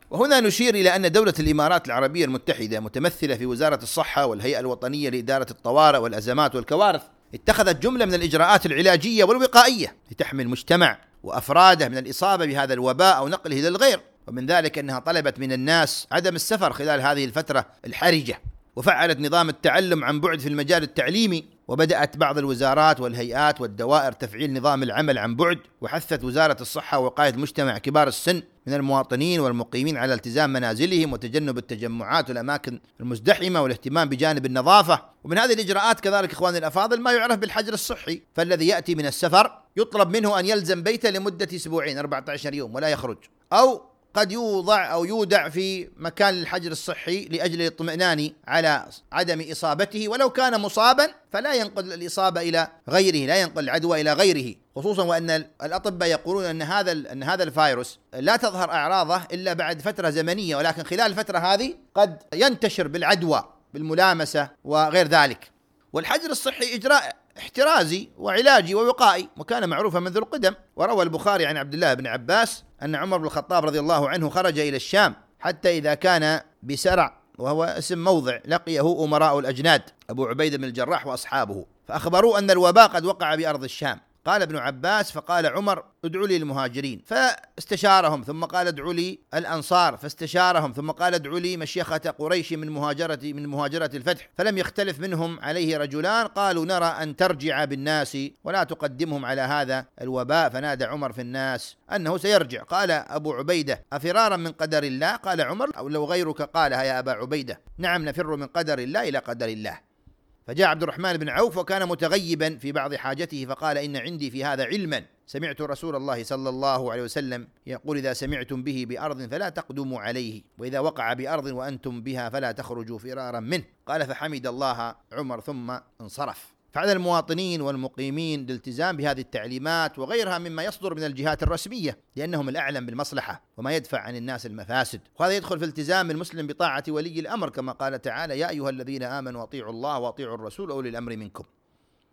وهنا نشير إلى أن دولة الإمارات العربية المتحدة متمثلة في وزارة الصحة والهيئة الوطنية لإدارة الطوارئ والأزمات والكوارث اتخذت جملة من الإجراءات العلاجية والوقائية لتحمي المجتمع وأفراده من الإصابة بهذا الوباء أو نقله للغير، ومن ذلك أنها طلبت من الناس عدم السفر خلال هذه الفترة الحرجة، وفعلت نظام التعلم عن بعد في المجال التعليمي، وبدأت بعض الوزارات والهيئات والدوائر تفعيل نظام العمل عن بعد، وحثت وزارة الصحة ووقاية المجتمع كبار السن من المواطنين والمقيمين على التزام منازلهم وتجنب التجمعات والأماكن المزدحمة والاهتمام بجانب النظافة. ومن هذه الإجراءات كذلك إخواني الأفاضل ما يعرف بالحجر الصحي، فالذي يأتي من السفر يطلب منه أن يلزم بيته لمدة أسبوعين 14 يوم ولا يخرج، أو قد يودع في مكان الحجر الصحي لأجل الاطمئنان على عدم إصابته، ولو كان مصابا فلا ينقل الإصابة إلى غيره، لا ينقل العدوى إلى غيره، خصوصا وأن الأطباء يقولون أن هذا الفيروس لا تظهر أعراضه إلا بعد فترة زمنية، ولكن خلال الفترة هذه قد ينتشر بالعدوى بالملامسة وغير ذلك. والحجر الصحي إجراء احترازي وعلاجي ووقائي، وكان معروفا منذ القدم. وروى البخاري عن عبد الله بن عباس أن عمر بن الخطاب رضي الله عنه خرج إلى الشام حتى إذا كان بسرع، وهو اسم موضع، لقيه أمراء الأجناد أبو عبيدة بن الجراح وأصحابه، فأخبروه أن الوباء قد وقع بأرض الشام. قال ابن عباس: فقال عمر: ادعوا لي المهاجرين، فاستشارهم، ثم قال: ادعوا لي الأنصار، فاستشارهم، ثم قال: ادعوا لي مشيخة قريش من مهاجرة الفتح، فلم يختلف منهم عليه رجلان قالوا: نرى أن ترجع بالناس ولا تقدمهم على هذا الوباء. فنادى عمر في الناس أنه سيرجع. قال أبو عبيدة: أفرارا من قدر الله؟ قال عمر: أو لو غيرك قالها يا أبا عبيدة: نعم، نفر من قدر الله إلى قدر الله. فجاء عبد الرحمن بن عوف وكان متغيبا في بعض حاجته، فقال: إن عندي في هذا علما، سمعت رسول الله صلى الله عليه وسلم يقول: إذا سمعتم به بأرض فلا تقدموا عليه، وإذا وقع بأرض وأنتم بها فلا تخرجوا فرارا منه. قال: فحمد الله عمر ثم انصرف. فعلى المواطنين والمقيمين الالتزام بهذه التعليمات وغيرها مما يصدر من الجهات الرسمية، لأنهم الأعلم بالمصلحة وما يدفع عن الناس المفاسد، وهذا يدخل في التزام المسلم بطاعة ولي الأمر، كما قال تعالى: يا أيها الذين آمنوا أطيعوا الله وأطيعوا الرسول وأولي الأمر منكم.